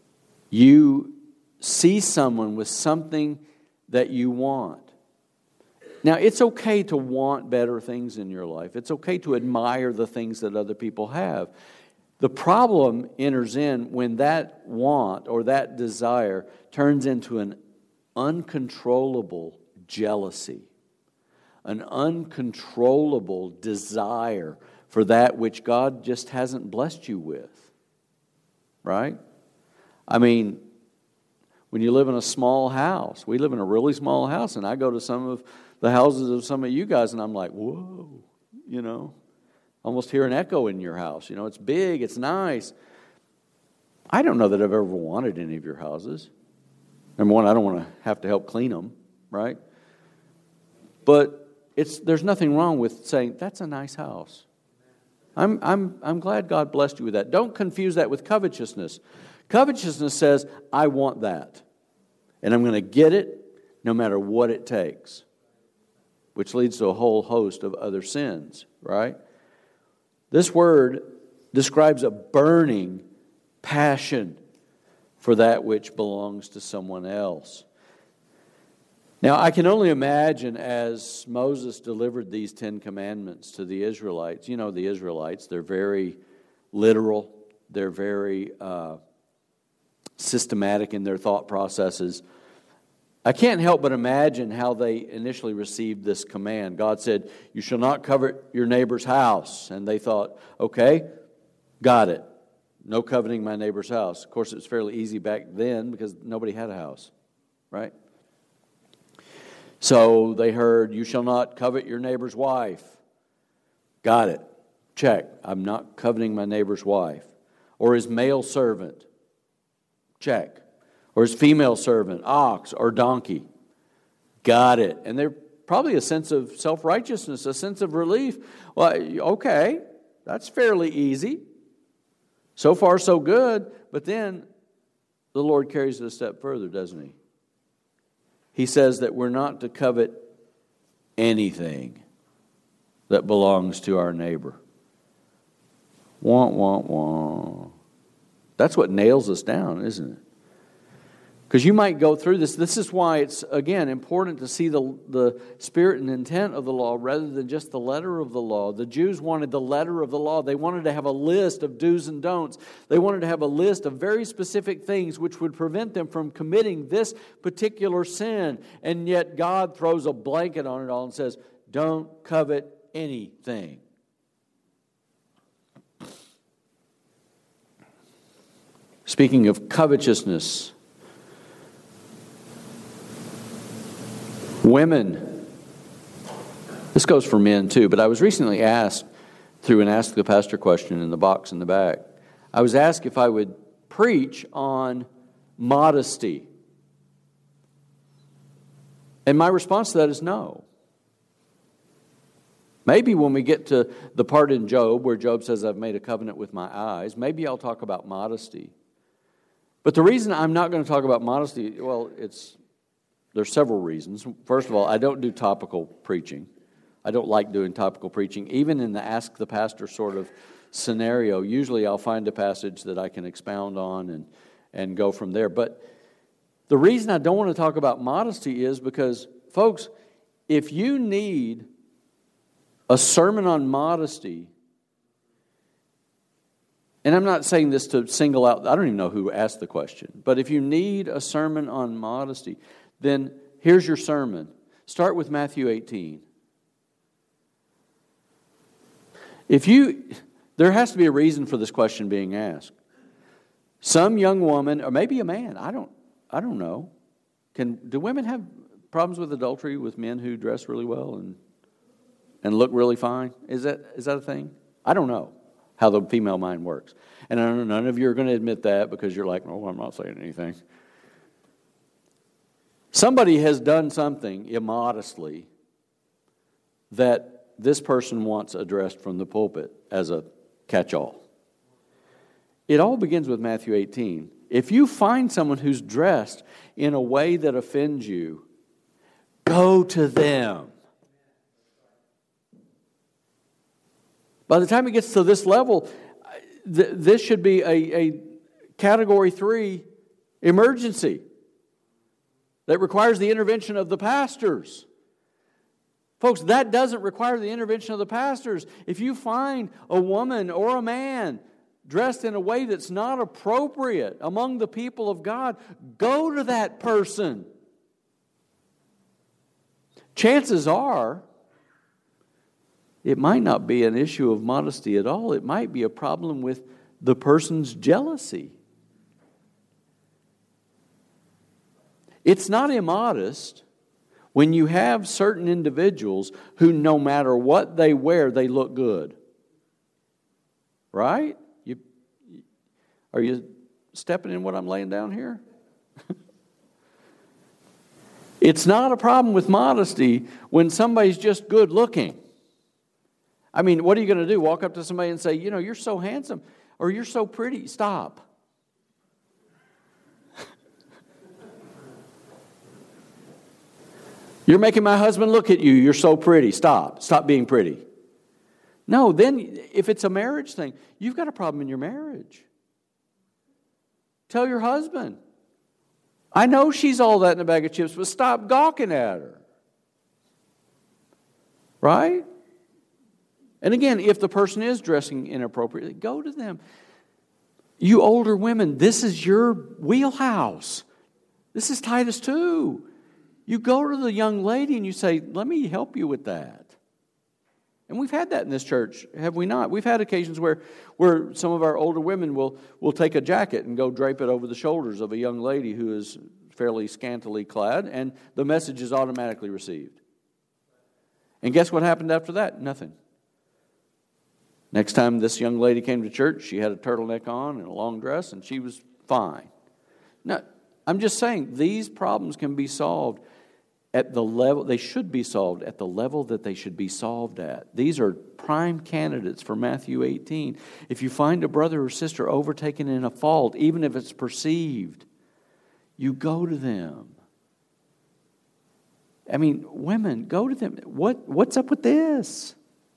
you see someone with something that you want, now it's okay to want better things in your life. It's okay to admire the things that other people have. The problem enters in when that want or that desire turns into an uncontrollable jealousy, an uncontrollable desire for that which God just hasn't blessed you with. Right? I mean, when you live in a small house, we live in a really small house, and I go to some of the houses of some of you guys, and I'm like, whoa, almost hear an echo in your house. It's big, it's nice. I don't know that I've ever wanted any of your houses. Number one, I don't want to help clean them, right? But there's nothing wrong with saying, that's a nice house. I'm glad God blessed you with that. Don't confuse that with covetousness. Covetousness says, I want that. And I'm going to get it no matter what it takes. Which leads to a whole host of other sins, right? This word describes a burning passion for that which belongs to someone else. Now, I can only imagine as Moses delivered these 10 commandments to the Israelites. The Israelites, they're very literal. They're very systematic in their thought processes. I can't help but imagine how they initially received this command. God said, you shall not covet your neighbor's house. And they thought, okay, got it. No coveting my neighbor's house. Of course, it was fairly easy back then because nobody had a house, right? So they heard, you shall not covet your neighbor's wife. Got it. Check. I'm not coveting my neighbor's wife. Or his male servant. Check. Or his female servant, ox or donkey. Got it. And there's probably a sense of self-righteousness, a sense of relief. Well, okay, that's fairly easy. So far, so good. But then the Lord carries it a step further, doesn't He? He says that we're not to covet anything that belongs to our neighbor. Want, want, want. That's what nails us down, isn't it? Because you might go through this. This is why it's, again, important to see the spirit and intent of the law rather than just the letter of the law. The Jews wanted the letter of the law. They wanted to have a list of do's and don'ts. They wanted to have a list of very specific things which would prevent them from committing this particular sin. And yet God throws a blanket on it all and says, don't covet anything. Speaking of covetousness, women, this goes for men too, but I was recently asked through an Ask the Pastor question in the box in the back. I was asked if I would preach on modesty. And my response to that is no. Maybe when we get to the part in Job where Job says, I've made a covenant with my eyes, maybe I'll talk about modesty. But the reason I'm not going to talk about modesty, well, there's several reasons. First of all, I don't do topical preaching. I don't like doing topical preaching. Even in the Ask the Pastor sort of scenario, usually I'll find a passage that I can expound on and go from there. But the reason I don't want to talk about modesty is because, folks, if you need a sermon on modesty, and I'm not saying this to single out, I don't even know who asked the question, but if you need a sermon on modesty, then here's your sermon. Start with Matthew 18. There has to be a reason for this question being asked. Some young woman, or maybe a man, I don't know. Do women have problems with adultery with men who dress really well and look really fine? Is that a thing? I don't know how the female mind works. And I know none of you are going to admit that because you're like, oh, I'm not saying anything. Somebody has done something immodestly that this person wants addressed from the pulpit as a catch-all. It all begins with Matthew 18. If you find someone who's dressed in a way that offends you, go to them. By the time it gets to this level, this should be a Category 3 emergency that requires the intervention of the pastors. Folks, that doesn't require the intervention of the pastors. If you find a woman or a man dressed in a way that's not appropriate among the people of God, go to that person. Chances are, it might not be an issue of modesty at all. It might be a problem with the person's jealousy. It's not immodest when you have certain individuals who, no matter what they wear, they look good. Right? Are you stepping in what I'm laying down here? It's not a problem with modesty when somebody's just good looking. I mean, what are you going to do? Walk up to somebody and say, you're so handsome or you're so pretty. Stop. You're making my husband look at you. You're so pretty. Stop. Stop being pretty. No, then if it's a marriage thing, you've got a problem in your marriage. Tell your husband, I know she's all that in a bag of chips, but stop gawking at her. Right? And again, if the person is dressing inappropriately, go to them. You older women, this is your wheelhouse. This is Titus 2. You go to the young lady and you say, let me help you with that. And we've had that in this church, have we not? We've had occasions where some of our older women will take a jacket and go drape it over the shoulders of a young lady who is fairly scantily clad, and the message is automatically received. And guess what happened after that? Nothing. Next time this young lady came to church, she had a turtleneck on and a long dress, and she was fine. Now, I'm just saying, these problems can be solved at the level, they should be solved at the level that they should be solved at. These are prime candidates for Matthew 18. If you find a brother or sister overtaken in a fault, even if it's perceived, you go to them. I mean, women, go to them. What's up with this?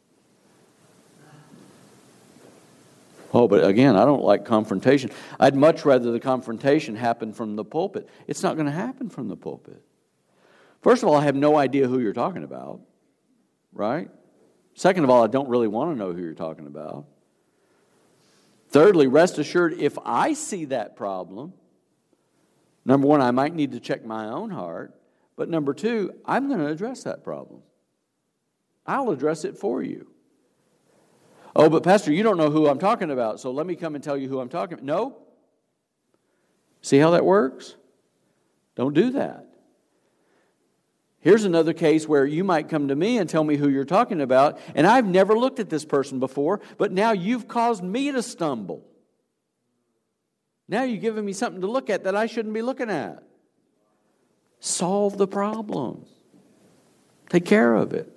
Oh, but again, I don't like confrontation. I'd much rather the confrontation happen from the pulpit. It's not going to happen from the pulpit. First of all, I have no idea who you're talking about, right? Second of all, I don't really want to know who you're talking about. Thirdly, rest assured, if I see that problem, number one, I might need to check my own heart. But number two, I'm going to address that problem. I'll address it for you. Oh, but Pastor, you don't know who I'm talking about, so let me come and tell you who I'm talking about. No. See how that works? Don't do that. Here's another case where you might come to me and tell me who you're talking about, and I've never looked at this person before, but now you've caused me to stumble. Now you're giving me something to look at that I shouldn't be looking at. Solve the problem. Take care of it.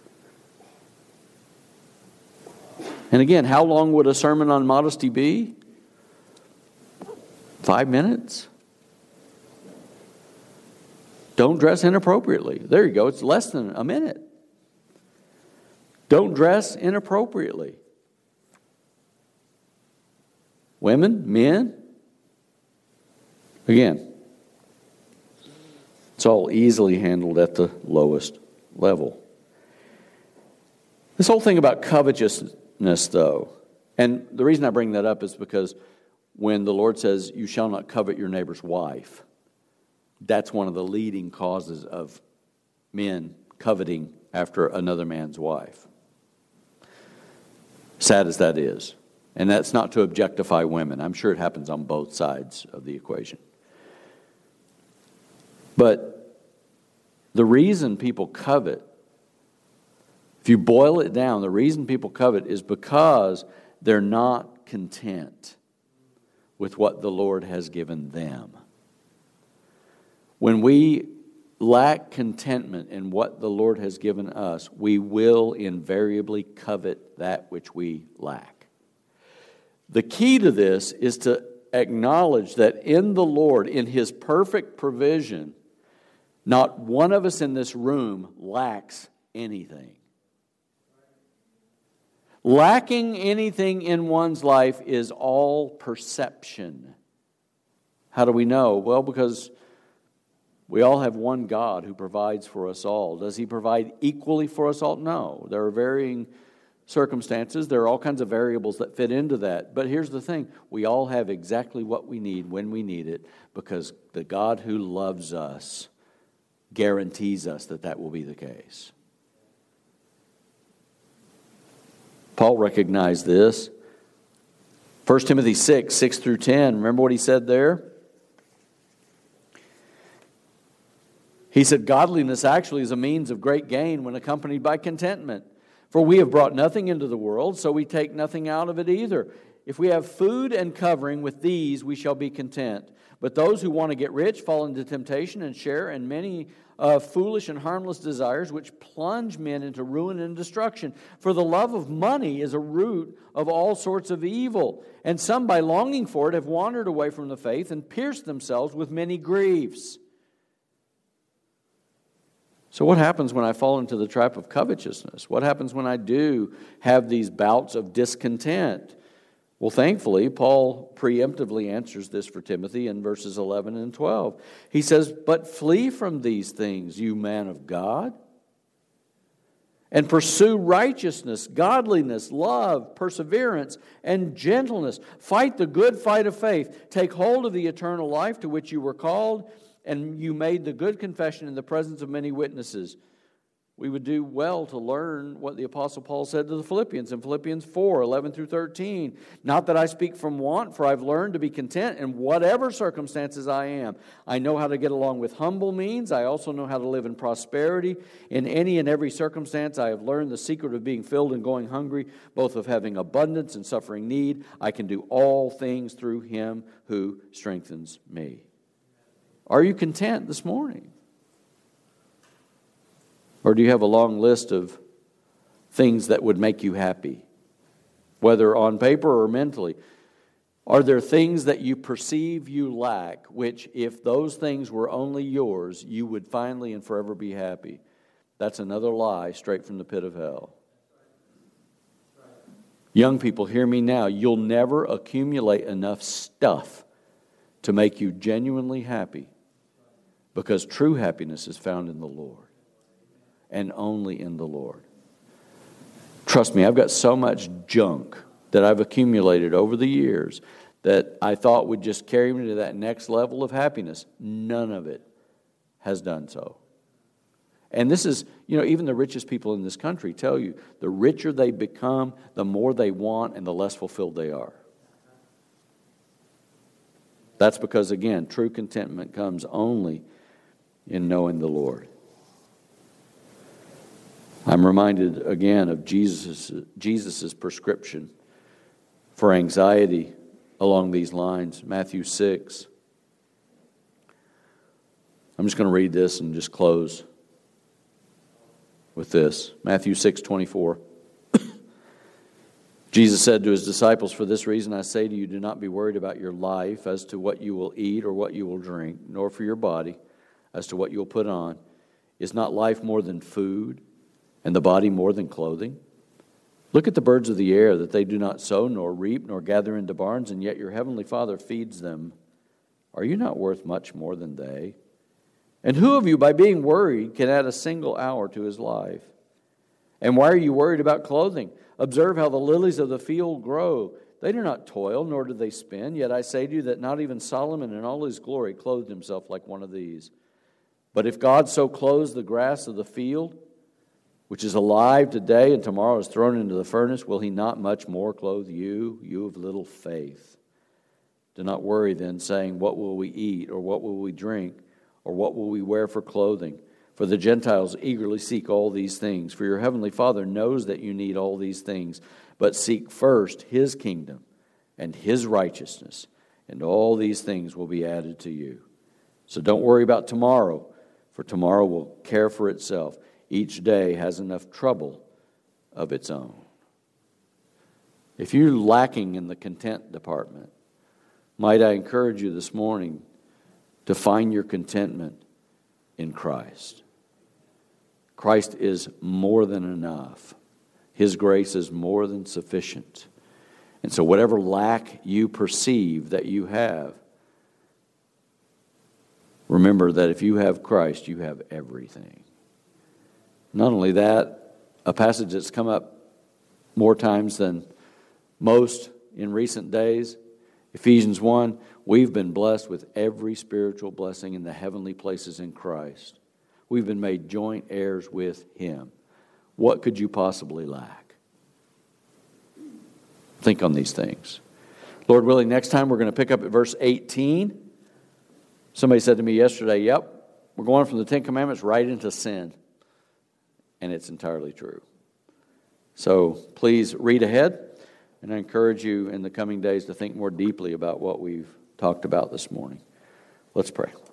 And again, how long would a sermon on modesty be? 5 minutes? Don't dress inappropriately. There you go. It's less than a minute. Don't dress inappropriately. Women, men. Again, it's all easily handled at the lowest level. This whole thing about covetousness, though, and the reason I bring that up is because when the Lord says, you shall not covet your neighbor's wife, that's one of the leading causes of men coveting after another man's wife. Sad as that is. And that's not to objectify women. I'm sure it happens on both sides of the equation. But the reason people covet, if you boil it down, the reason people covet is because they're not content with what the Lord has given them. When we lack contentment in what the Lord has given us, we will invariably covet that which we lack. The key to this is to acknowledge that in the Lord, in His perfect provision, not one of us in this room lacks anything. Lacking anything in one's life is all perception. How do we know? Well, because we all have one God who provides for us all. Does He provide equally for us all? No. There are varying circumstances. There are all kinds of variables that fit into that. But here's the thing. We all have exactly what we need when we need it, because the God who loves us guarantees us that that will be the case. Paul recognized this. 1 Timothy 6 through 10. Remember what he said there? He said, godliness actually is a means of great gain when accompanied by contentment. For we have brought nothing into the world, so we take nothing out of it either. If we have food and covering, with these we shall be content. But those who want to get rich fall into temptation and share in many foolish and harmless desires, which plunge men into ruin and destruction. For the love of money is a root of all sorts of evil. And some, by longing for it, have wandered away from the faith and pierced themselves with many griefs. So what happens when I fall into the trap of covetousness? What happens when I do have these bouts of discontent? Well, thankfully, Paul preemptively answers this for Timothy in verses 11 and 12. He says, but flee from these things, you man of God, and pursue righteousness, godliness, love, perseverance, and gentleness. Fight the good fight of faith. Take hold of the eternal life to which you were called, and you made the good confession in the presence of many witnesses. We would do well to learn what the Apostle Paul said to the Philippians in Philippians 4, 11 through 13. Not that I speak from want, for I've learned to be content in whatever circumstances I am. I know how to get along with humble means. I also know how to live in prosperity. In any and every circumstance, I have learned the secret of being filled and going hungry, both of having abundance and suffering need. I can do all things through Him who strengthens me. Are you content this morning? Or do you have a long list of things that would make you happy, whether on paper or mentally? Are there things that you perceive you lack, which if those things were only yours, you would finally and forever be happy? That's another lie straight from the pit of hell. Young people, hear me now. You'll never accumulate enough stuff to make you genuinely happy, because true happiness is found in the Lord. And only in the Lord. Trust me, I've got so much junk that I've accumulated over the years that I thought would just carry me to that next level of happiness. None of it has done so. And this is, even the richest people in this country tell you, the richer they become, the more they want and the less fulfilled they are. That's because, again, true contentment comes only in knowing the Lord. I'm reminded again of Jesus' prescription for anxiety along these lines. Matthew 6. I'm just going to read this and just close with this. Matthew 6:24. Jesus said to His disciples, for this reason I say to you, do not be worried about your life as to what you will eat or what you will drink, nor for your body as to what you will put on. Is not life more than food, and the body more than clothing? Look at the birds of the air, that they do not sow, nor reap, nor gather into barns, and yet your heavenly Father feeds them. Are you not worth much more than they? And who of you, by being worried, can add a single hour to his life? And why are you worried about clothing? Observe how the lilies of the field grow. They do not toil, nor do they spin. Yet I say to you that not even Solomon in all his glory clothed himself like one of these. But if God so clothes the grass of the field, which is alive today and tomorrow is thrown into the furnace, will he not much more clothe you, you of little faith? Do not worry then, saying, what will we eat, or what will we drink, or what will we wear for clothing? For the Gentiles eagerly seek all these things. For your heavenly Father knows that you need all these things. But seek first His kingdom and His righteousness, and all these things will be added to you. So don't worry about tomorrow, for tomorrow will care for itself. Each day has enough trouble of its own. If you're lacking in the content department, might I encourage you this morning to find your contentment in Christ. Christ is more than enough. His grace is more than sufficient. And so whatever lack you perceive that you have, remember that if you have Christ, you have everything. Not only that, a passage that's come up more times than most in recent days, Ephesians 1, we've been blessed with every spiritual blessing in the heavenly places in Christ. We've been made joint heirs with Him. What could you possibly lack? Think on these things. Lord willing, next time we're going to pick up at verse 18. Somebody said to me yesterday, yep, we're going from the Ten Commandments right into sin. And it's entirely true. So please read ahead. And I encourage you in the coming days to think more deeply about what we've talked about this morning. Let's pray.